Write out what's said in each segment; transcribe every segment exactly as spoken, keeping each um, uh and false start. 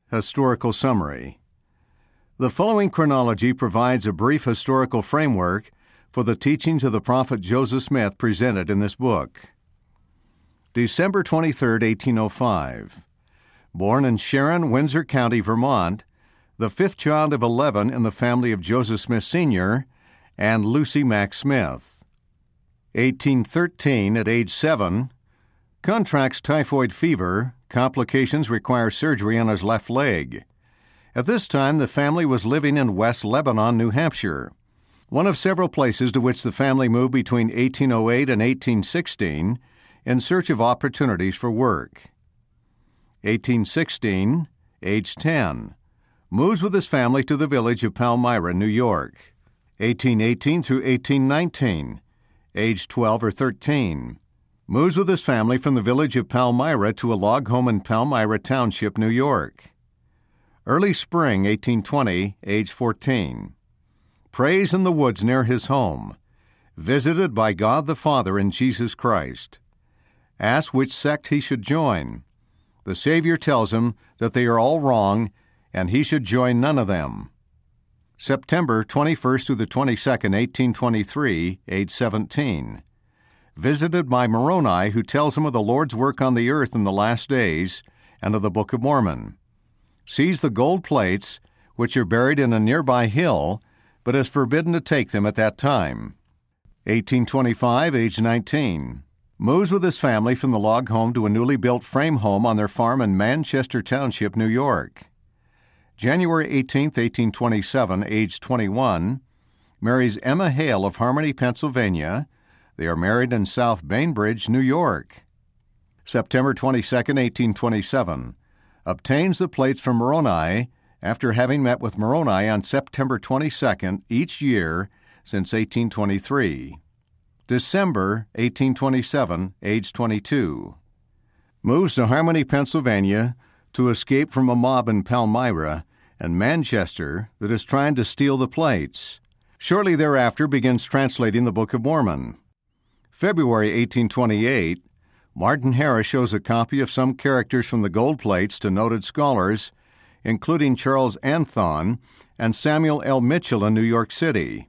Historical Summary. The following chronology provides a brief historical framework for the teachings of the prophet Joseph Smith presented in this book. December twenty-third, eighteen oh five. Born in Sharon, Windsor County, Vermont, the fifth child of eleven in the family of Joseph Smith Senior and Lucy Mack Smith. eighteen thirteen, at age seven, contracts typhoid fever. Complications require surgery on his left leg. At this time, the family was living in West Lebanon, New Hampshire, one of several places to which the family moved between eighteen oh eight and eighteen sixteen in search of opportunities for work. eighteen sixteen, age ten, moves with his family to the village of Palmyra, New York. eighteen eighteen through eighteen nineteen, age twelve or thirteen, moves with his family from the village of Palmyra to a log home in Palmyra Township, New York. Early spring, eighteen twenty, age fourteen. Prays in the woods near his home. Visited by God the Father in Jesus Christ. Asks which sect he should join. The Savior tells him that they are all wrong and he should join none of them. September twenty-first through the twenty-second, eighteen twenty-three, age seventeen. Visited by Moroni, who tells him of the Lord's work on the earth in the last days and of the Book of Mormon. Sees the gold plates, which are buried in a nearby hill, but is forbidden to take them at that time. eighteen twenty-five, age nineteen. Moves with his family from the log home to a newly built frame home on their farm in Manchester Township, New York. January eighteenth, eighteen twenty-seven, age twenty-one. Marries Emma Hale of Harmony, Pennsylvania. They are married in South Bainbridge, New York. September twenty-second, eighteen twenty-seven. Obtains the plates from Moroni after having met with Moroni on September twenty-second each year since eighteen twenty-three. December eighteen twenty-seven, age twenty-two. Moves to Harmony, Pennsylvania to escape from a mob in Palmyra and Manchester that is trying to steal the plates. Shortly thereafter begins translating the Book of Mormon. February eighteen twenty-eight, Martin Harris shows a copy of some characters from the gold plates to noted scholars, including Charles Anthon and Samuel L. Mitchell in New York City.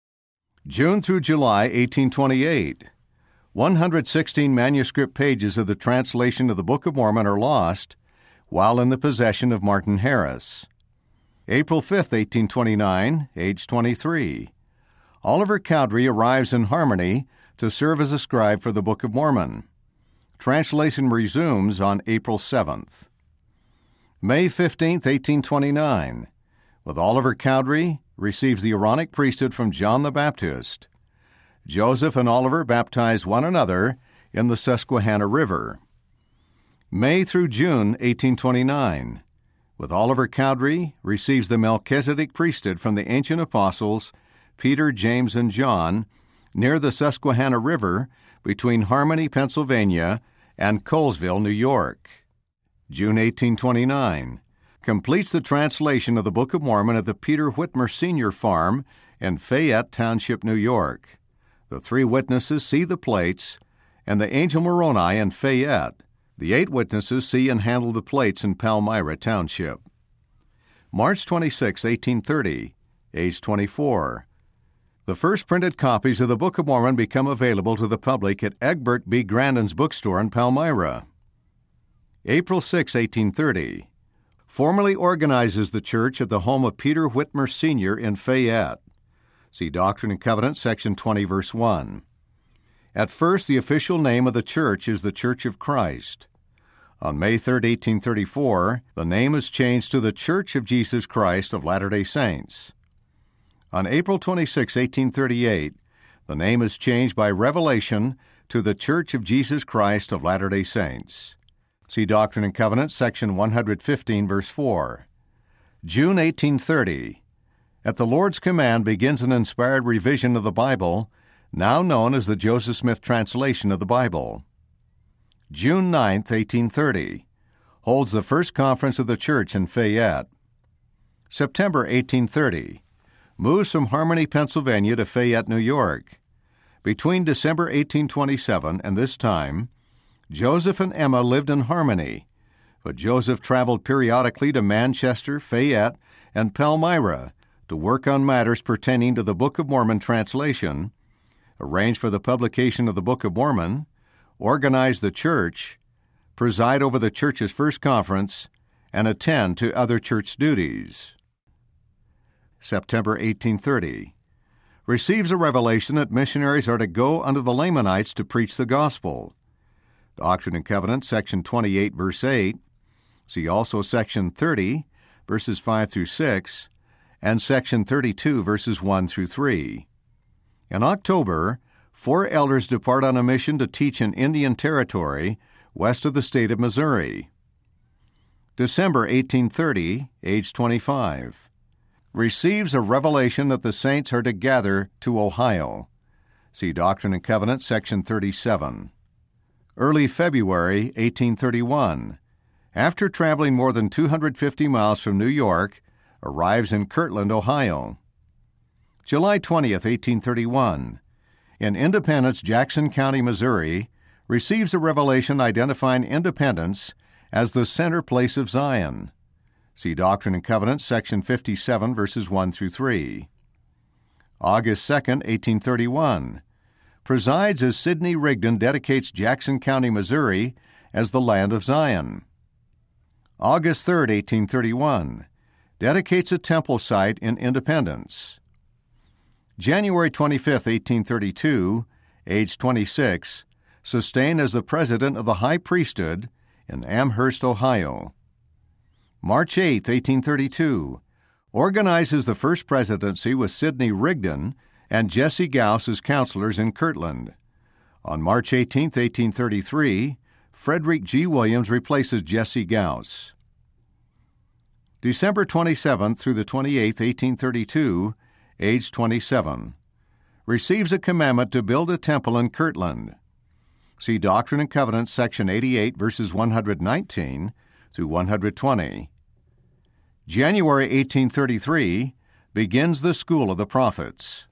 June through July eighteen twenty-eight, one hundred sixteen manuscript pages of the translation of the Book of Mormon are lost while in the possession of Martin Harris. April fifth, eighteen twenty-nine, age twenty-three. Oliver Cowdery arrives in Harmony to serve as a scribe for the Book of Mormon. Translation resumes on April seventh. May fifteenth, eighteen twenty-nine. With Oliver Cowdery, receives the Aaronic priesthood from John the Baptist. Joseph and Oliver baptize one another in the Susquehanna River. May through June, eighteen twenty-nine. With Oliver Cowdery, receives the Melchizedek priesthood from the ancient apostles Peter, James, and John, near the Susquehanna River between Harmony, Pennsylvania, and Colesville, New York. June eighteen twenty-nine. Completes the translation of the Book of Mormon at the Peter Whitmer Senior Farm in Fayette Township, New York. The three witnesses see the plates, and the angel Moroni in Fayette. The eight witnesses see and handle the plates in Palmyra Township. March twenty-sixth, eighteen thirty, age twenty-four. The first printed copies of the Book of Mormon become available to the public at Egbert B. Grandin's bookstore in Palmyra. April sixth, eighteen thirty. Formally organizes the church at the home of Peter Whitmer Senior in Fayette. See Doctrine and Covenants, section twenty, verse one. At first, the official name of the church is the Church of Christ. On May third, eighteen thirty-four, the name is changed to the Church of Jesus Christ of Latter-day Saints. On April twenty-sixth, eighteen thirty-eight, the name is changed by revelation to the Church of Jesus Christ of Latter-day Saints. See Doctrine and Covenants, section one fifteen, verse four. June eighteen thirty. At the Lord's command begins an inspired revision of the Bible, now known as the Joseph Smith translation of the Bible. June ninth, eighteen thirty. Holds the first conference of the church in Fayette. September eighteen thirty. Moves from Harmony, Pennsylvania to Fayette, New York. Between December eighteen twenty-seven and this time, Joseph and Emma lived in Harmony, but Joseph traveled periodically to Manchester, Fayette, and Palmyra to work on matters pertaining to the Book of Mormon translation, arrange for the publication of the Book of Mormon, organize the church, preside over the church's first conference, and attend to other church duties. September eighteen thirty. Receives a revelation that missionaries are to go unto the Lamanites to preach the gospel. Doctrine and Covenants, section twenty-eight, verse eight. See also section thirty, verses five through six, and section thirty-two, verses one through three. In October, four elders depart on a mission to teach in Indian Territory, west of the state of Missouri. December eighteen thirty, age twenty-five. Receives a revelation that the saints are to gather to Ohio. See Doctrine and Covenants, section thirty-seven. Early February eighteen thirty-one. After traveling more than two hundred fifty miles from New York, arrives in Kirtland, Ohio. July twentieth, eighteen thirty-one. In Independence, Jackson County, Missouri, receives a revelation identifying Independence as the center place of Zion. See Doctrine and Covenants, section fifty-seven, verses one through three. August second, eighteen thirty-one. Presides as Sidney Rigdon dedicates Jackson County, Missouri, as the land of Zion. August third, eighteen thirty-one. Dedicates a temple site in Independence. January twenty-fifth, eighteen thirty-two, age twenty-six, sustained as the president of the High Priesthood in Amherst, Ohio. March eighth, eighteen thirty-two, organizes the first presidency with Sidney Rigdon and Jesse Gauss as counselors in Kirtland. On March eighteenth, eighteen thirty-three, Frederick G. Williams replaces Jesse Gauss. December twenty-seventh through the twenty-eighth, eighteen thirty-two, age twenty-seven. Receives a commandment to build a temple in Kirtland. See Doctrine and Covenants, section eighty-eight, verses one hundred nineteen through one hundred twenty. January eighteen thirty-three, begins the School of the Prophets.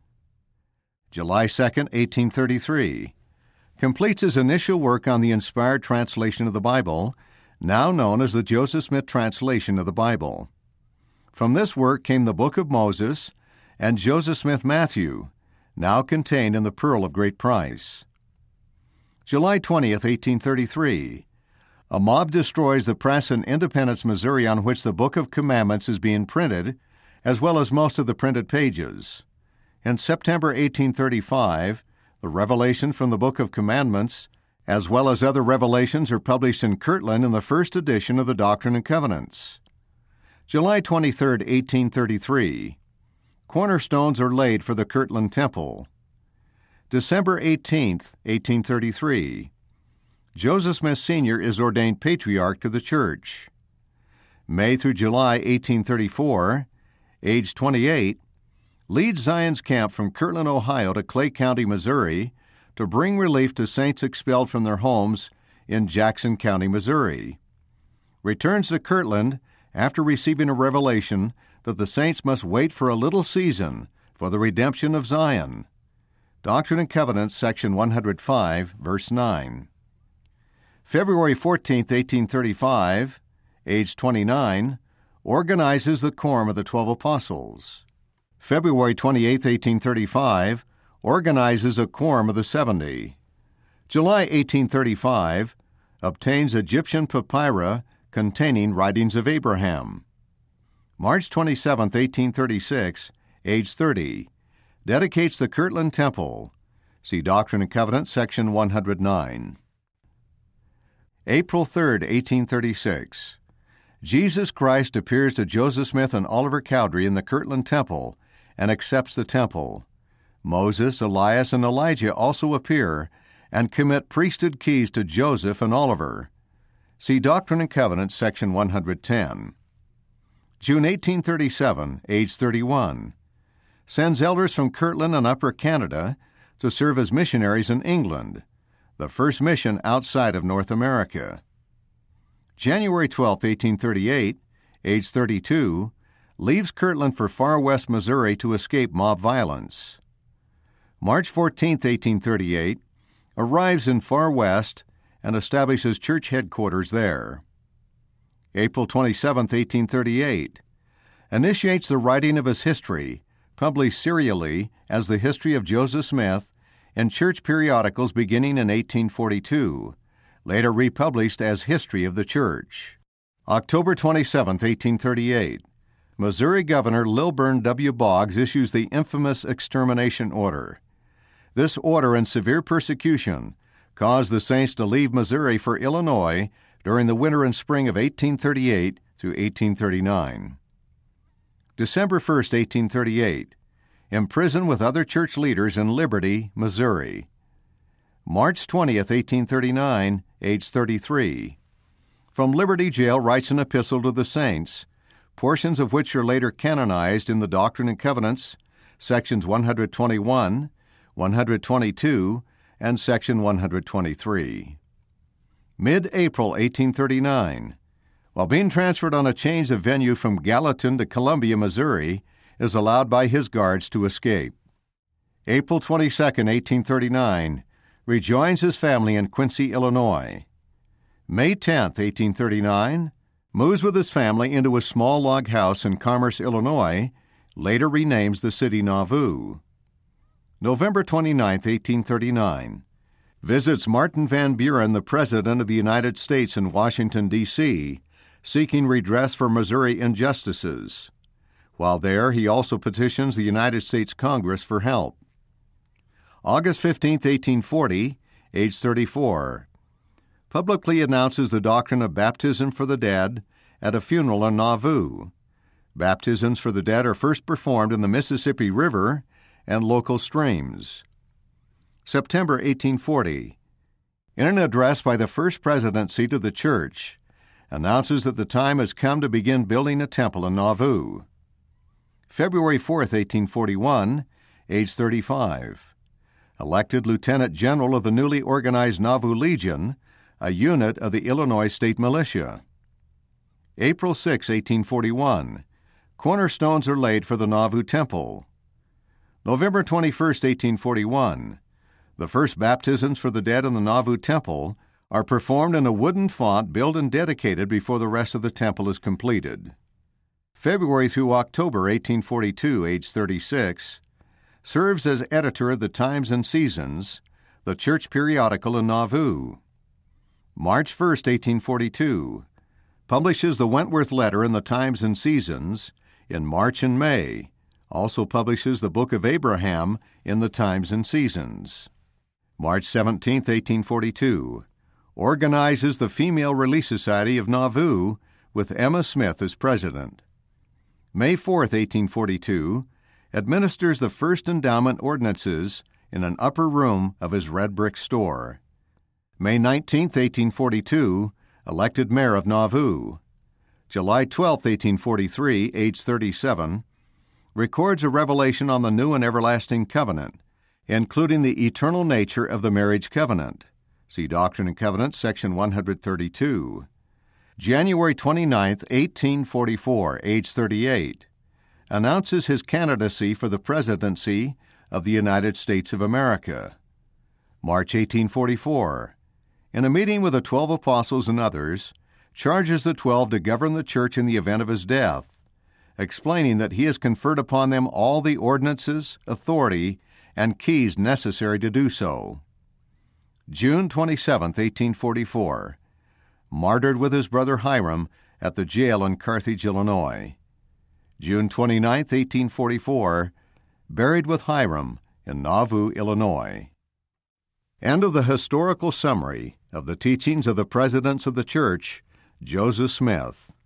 July second, eighteen thirty-three, completes his initial work on the inspired translation of the Bible, now known as the Joseph Smith translation of the Bible. From this work came the Book of Moses and Joseph Smith Matthew, now contained in the Pearl of Great Price. July twentieth, eighteen thirty-three, a mob destroys the press in Independence, Missouri, on which the Book of Commandments is being printed, as well as most of the printed pages. In September eighteen thirty-five, the revelation from the Book of Commandments, as well as other revelations, are published in Kirtland in the first edition of the Doctrine and Covenants. July twenty-third, eighteen thirty-three, cornerstones are laid for the Kirtland Temple. December eighteenth, eighteen thirty-three, Joseph Smith Senior is ordained Patriarch to the Church. May through July eighteen thirty-four, age twenty-eight, leads Zion's camp from Kirtland, Ohio to Clay County, Missouri, to bring relief to saints expelled from their homes in Jackson County, Missouri. Returns to Kirtland after receiving a revelation that the saints must wait for a little season for the redemption of Zion. Doctrine and Covenants, section one hundred five, verse nine. February fourteenth, eighteen thirty-five, age twenty-nine, organizes the Quorum of the Twelve Apostles. February twenty-eighth, eighteen thirty-five, organizes a Quorum of the Seventy. July eighteen thirty-five, obtains Egyptian papyri containing writings of Abraham. March twenty-seventh, eighteen thirty-six, age thirty, dedicates the Kirtland Temple. See Doctrine and Covenants, section one hundred nine. April third, eighteen thirty-six, Jesus Christ appears to Joseph Smith and Oliver Cowdery in the Kirtland Temple and accepts the temple. Moses, Elias, and Elijah also appear and commit priesthood keys to Joseph and Oliver. See Doctrine and Covenants, section one hundred ten. June eighteen thirty-seven, age thirty-one, sends elders from Kirtland and Upper Canada to serve as missionaries in England, the first mission outside of North America. January twelfth, eighteen thirty-eight, age thirty-two, leaves Kirtland for far west Missouri to escape mob violence. March fourteenth, eighteen thirty-eight, arrives in far west and establishes church headquarters there. April twenty-seventh, eighteen thirty-eight. Initiates the writing of his history, published serially as The History of Joseph Smith in church periodicals beginning in eighteen forty-two, later republished as History of the Church. October twenty-seventh, eighteen thirty-eight. Missouri Governor Lilburn W. Boggs issues the infamous Extermination Order. This order and severe persecution caused the saints to leave Missouri for Illinois during the winter and spring of eighteen thirty-eight through eighteen thirty-nine. December first, eighteen thirty-eight. Imprisoned with other church leaders in Liberty, Missouri. March twentieth, eighteen thirty-nine, age thirty-three. From Liberty Jail writes an epistle to the saints, portions of which are later canonized in the Doctrine and Covenants, sections one twenty-one, one twenty-two, and section one twenty-three. Mid-April eighteen thirty-nine. While being transferred on a change of venue from Gallatin to Columbia, Missouri, is allowed by his guards to escape. April twenty-second, eighteen thirty-nine. Rejoins his family in Quincy, Illinois. May tenth, eighteen thirty-nine. Moves with his family into a small log house in Commerce, Illinois, later renames the city Nauvoo. November twenty-ninth, eighteen thirty-nine. Visits Martin Van Buren, the President of the United States in Washington, D C, seeking redress for Missouri injustices. While there, he also petitions the United States Congress for help. August fifteenth, eighteen forty, age thirty-four. Publicly announces the doctrine of baptism for the dead at a funeral in Nauvoo. Baptisms for the dead are first performed in the Mississippi River and local streams. September eighteen forty. In an address by the First Presidency to the Church, announces that the time has come to begin building a temple in Nauvoo. February fourth, eighteen forty-one, age thirty-five. Elected Lieutenant General of the newly organized Nauvoo Legion, a unit of the Illinois State Militia. April sixth, eighteen forty-one. Cornerstones are laid for the Nauvoo Temple. November twenty-first, eighteen forty-one. The first baptisms for the dead in the Nauvoo Temple are performed in a wooden font built and dedicated before the rest of the temple is completed. February through October eighteen forty-two, age thirty-six. Serves as editor of the Times and Seasons, the church periodical in Nauvoo. March first, eighteen forty-two. Publishes the Wentworth Letter in the Times and Seasons in March and May. Also publishes the Book of Abraham in the Times and Seasons. March seventeenth, eighteen forty-two. Organizes the Female Relief Society of Nauvoo with Emma Smith as president. May fourth, eighteen forty-two. Administers the first endowment ordinances in an upper room of his red brick store. May nineteenth, eighteen forty-two, elected mayor of Nauvoo. July twelfth, eighteen forty-three, age thirty-seven, records a revelation on the new and everlasting covenant, including the eternal nature of the marriage covenant. See Doctrine and Covenants, section one thirty-two. January twenty-ninth, eighteen forty-four, age thirty-eight, announces his candidacy for the presidency of the United States of America. March eighteen forty-four. In a meeting with the twelve apostles and others, charges the twelve to govern the church in the event of his death, explaining that he has conferred upon them all the ordinances, authority, and keys necessary to do so. June twenty-seventh, eighteen forty-four. Martyred with his brother Hiram at the jail in Carthage, Illinois. June twenty-ninth, eighteen forty-four. Buried with Hiram in Nauvoo, Illinois. End of the historical summary of the teachings of the Presidents of the Church, Joseph Smith.